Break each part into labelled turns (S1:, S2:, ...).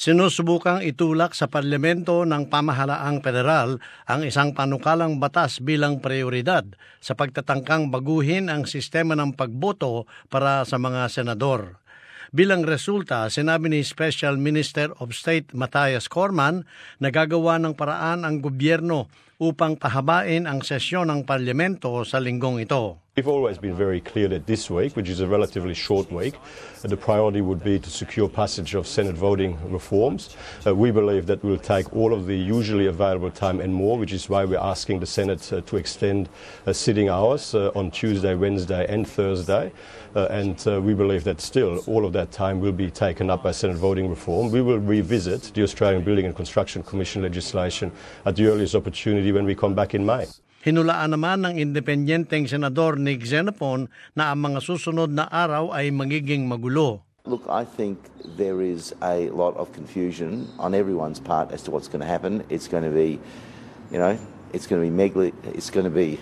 S1: Sinusubukang itulak sa parlamento ng pamahalaang federal ang isang panukalang batas bilang prioridad sa pagtatangkang baguhin ang sistema ng pagboto para sa mga senador. Bilang resulta, sinabi ni Special Minister of State Matthias Cormann na gagawa ng paraan ang gobyerno upang pahabain ang sesyon ng parlamento sa linggong ito.
S2: We've always been very clear that this week, which is a relatively short week, the priority would be to secure passage of Senate voting reforms. We believe that will take all of the usually available time and more, which is why we're asking the Senate to extend sitting hours on Tuesday, Wednesday and Thursday. And we believe that still all of that time will be taken up by Senate voting reform. We will revisit the Australian Building and Construction Commission legislation at the earliest opportunity when we come back in May.
S1: Hinulaan naman ng independenteng senador Nick Xenophon na ang mga susunod na araw ay magiging magulo.
S3: Look, I think there is a lot of confusion on everyone's part as to what's going to happen. It's going to be, it's going to be it's going to be,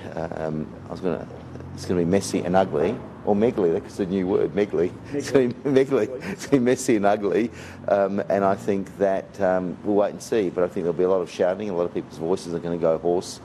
S3: it's going to be messy and ugly. Or megally, that's a new word, megally. It's going to be messy and ugly. And I think that we'll wait and see. But I think there'll be a lot of shouting. A lot of people's voices are going to go hoarse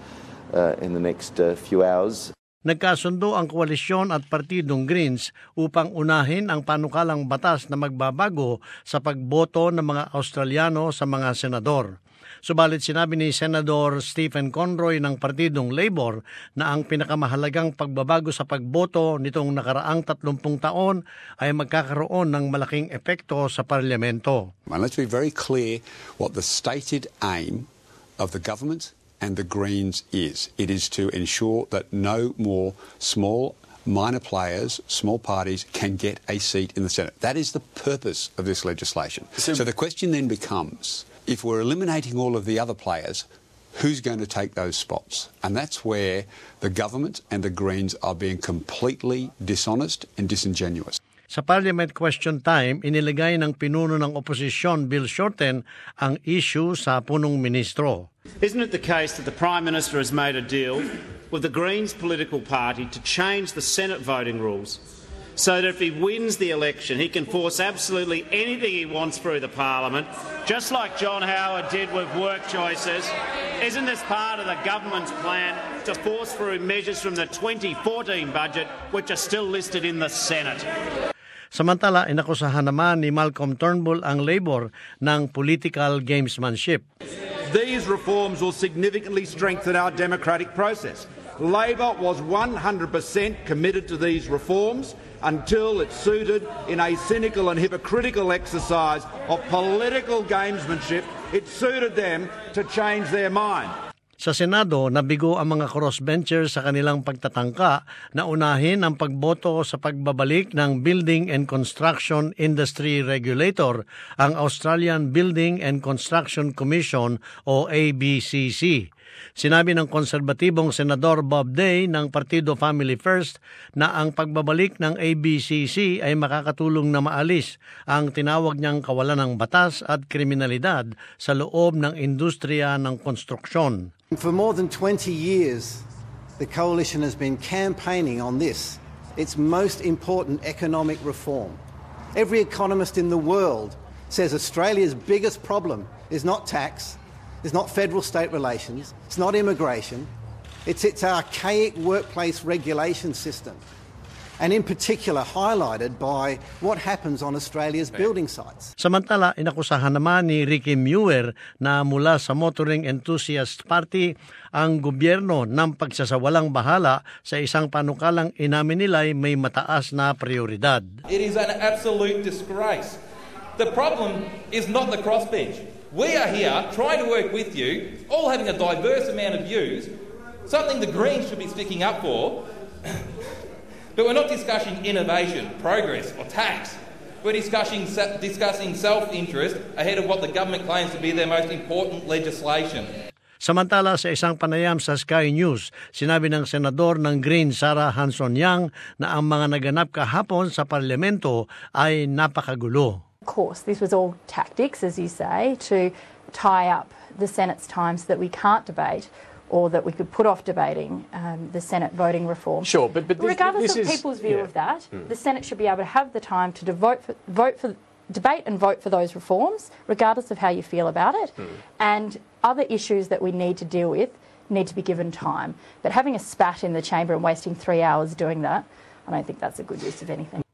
S3: in the next few hours.
S1: Nagkasundo ang koalisyon at partidong Greens upang unahin ang panukalang batas na magbabago sa pagboto ng mga Australiano sa mga senador. Subalit sinabi ni Senador Stephen Conroy ng partidong Labor na ang pinakamahalagang pagbabago sa pagboto nitong nakaraang 30 taon ay magkakaroon ng malaking epekto sa parlamento.
S4: And let's be very clear what the stated aim of the government and the Greens is. It is to ensure that no more small minor players, small parties can get a seat in the Senate. That is the purpose of this legislation. So the question then becomes, if we're eliminating all of the other players, who's going to take those spots? And that's where the government and the Greens are being completely dishonest and disingenuous.
S1: Sa Parliament Question Time, inilagay ng pinuno ng oposisyon Bill Shorten ang issue sa punong ministro.
S5: Isn't it the case that the Prime Minister has made a deal with the Greens political party to change the Senate voting rules so that if he wins the election, he can force absolutely anything he wants through the Parliament, just like John Howard did with work choices? Isn't this part of the government's plan to force through measures from the 2014 budget which are still listed in the Senate?
S1: Samantala, inakusahan naman ni Malcolm Turnbull ang Labor ng political gamesmanship.
S6: These reforms will significantly strengthen our democratic process. Labor was 100% committed to these reforms until it suited in a cynical and hypocritical exercise of political gamesmanship. It suited them to change their mind.
S1: Sa Senado, nabigo ang mga crossbenchers sa kanilang pagtatangka na unahin ang pagboto sa pagbabalik ng Building and Construction Industry Regulator, ang Australian Building and Construction Commission o ABCC. Sinabi ng konserbatibong Senador Bob Day ng Partido Family First na ang pagbabalik ng ABCC ay makakatulong na maalis ang tinawag niyang kawalan ng batas at kriminalidad sa loob ng industriya ng konstruksyon.
S7: For more than 20 years, the Coalition has been campaigning on this, its most important economic reform. Every economist in the world says Australia's biggest problem is not tax, it's not federal-state relations, it's not immigration, it's its archaic workplace regulation system, and in particular highlighted by what happens on Australia's building sites.
S1: Samantala, inakusahan naman ni Ricky Muir na mula sa Motoring Enthusiast Party ang gobyerno ng pagsasawalang bahala sa isang panukalang inamin nila'y may mataas na prioridad.
S8: It is an absolute disgrace. The problem is not the crossbench. We are here trying to work with you, all having a diverse amount of views, something the Greens should be sticking up for. But we're not discussing innovation, progress or tax. We're discussing self-interest ahead of what the government claims to be their most important legislation.
S1: Samantala, sa isang panayam sa Sky News, sinabi ng senador ng Green Sarah Hanson-Yang na ang mga naganap kahapon sa parlamento ay napakagulo.
S9: Of course, this was all tactics, as you say, to tie up the Senate's time so that we can't debate or that we could put off debating the Senate voting reform.
S10: Sure, but
S9: regardless of people's view of that, the Senate should be able to have the time to vote for debate and vote for those reforms, regardless of how you feel about it. And other issues that we need to deal with need to be given time. But having a spat in the chamber and wasting 3 hours doing that, I don't think that's a good use of anything.